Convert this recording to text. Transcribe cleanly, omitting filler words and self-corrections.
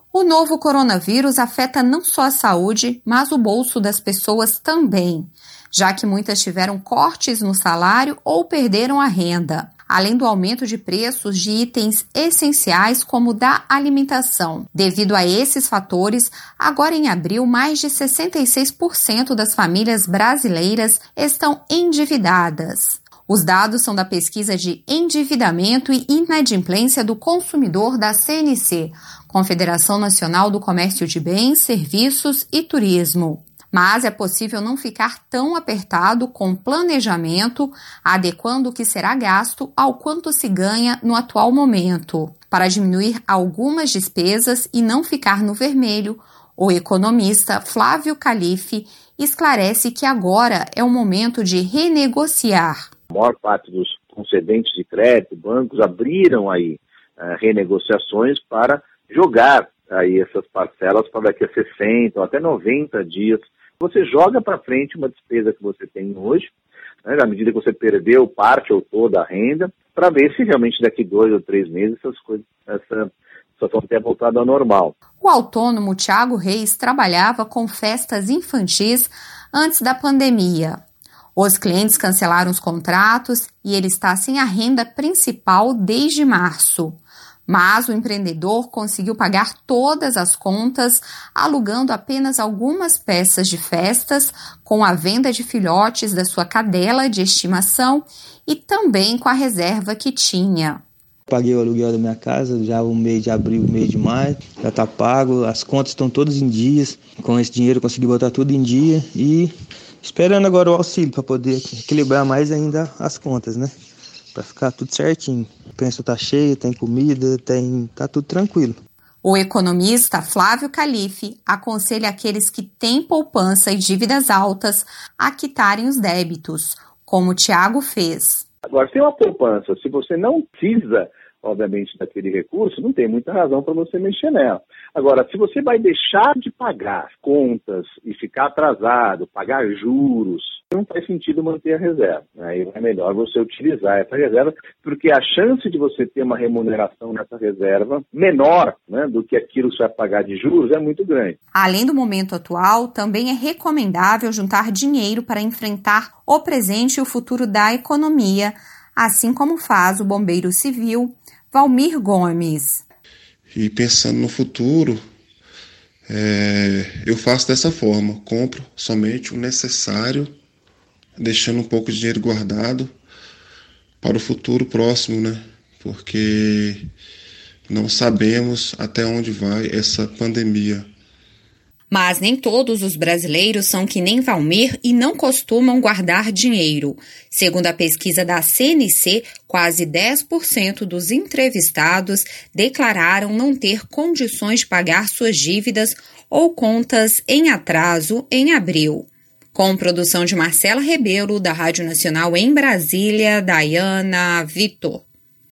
O novo coronavírus afeta não só a saúde, mas o bolso das pessoas também, já que muitas tiveram cortes no salário ou perderam a renda, além do aumento de preços de itens essenciais como da alimentação. Devido a esses fatores, agora em abril, mais de 66% das famílias brasileiras estão endividadas. Os dados são da pesquisa de endividamento e inadimplência do consumidor da CNC, Confederação Nacional do Comércio de Bens, Serviços e Turismo. Mas é possível não ficar tão apertado com planejamento, adequando o que será gasto ao quanto se ganha no atual momento. Para diminuir algumas despesas e não ficar no vermelho, o economista Flávio Calife esclarece que agora é o momento de renegociar. A maior parte dos concedentes de crédito, bancos, abriram aí renegociações para jogar aí essas parcelas para daqui a 60 ou até 90 dias. Você joga para frente uma despesa que você tem hoje, né, à medida que você perdeu parte ou toda a renda, para ver se realmente daqui 2 ou 3 meses essa situação tenha voltado ao normal. O autônomo Thiago Reis trabalhava com festas infantis antes da pandemia. Os clientes cancelaram os contratos e ele está sem a renda principal desde março. Mas o empreendedor conseguiu pagar todas as contas, alugando apenas algumas peças de festas, com a venda de filhotes da sua cadela de estimação e também com a reserva que tinha. Paguei o aluguel da minha casa, já o mês de abril, o mês de maio, já está pago, as contas estão todas em dias. Com esse dinheiro eu consegui botar tudo em dia e esperando agora o auxílio para poder equilibrar mais ainda as contas, né? Para ficar tudo certinho. O penso tá cheio, tem comida, tá tudo tranquilo. O economista Flávio Calife aconselha aqueles que têm poupança e dívidas altas a quitarem os débitos, como o Thiago fez. Agora, se tem uma poupança, se você não precisa, obviamente, daquele recurso, não tem muita razão para você mexer nela. Agora, se você vai deixar de pagar contas e ficar atrasado, pagar juros, não faz sentido manter a reserva. Aí é melhor você utilizar essa reserva, porque a chance de você ter uma remuneração nessa reserva menor, né, do que aquilo que você vai pagar de juros é muito grande. Além do momento atual, também é recomendável juntar dinheiro para enfrentar o presente e o futuro da economia, assim como faz o bombeiro civil Valmir Gomes. E pensando no futuro, eu faço dessa forma, compro somente o necessário, deixando um pouco de dinheiro guardado para o futuro próximo, né? Porque não sabemos até onde vai essa pandemia. Mas nem todos os brasileiros são que nem Valmir e não costumam guardar dinheiro. Segundo a pesquisa da CNC, quase 10% dos entrevistados declararam não ter condições de pagar suas dívidas ou contas em atraso em abril. Com produção de Marcela Rebelo, da Rádio Nacional em Brasília, Dayana Vitor.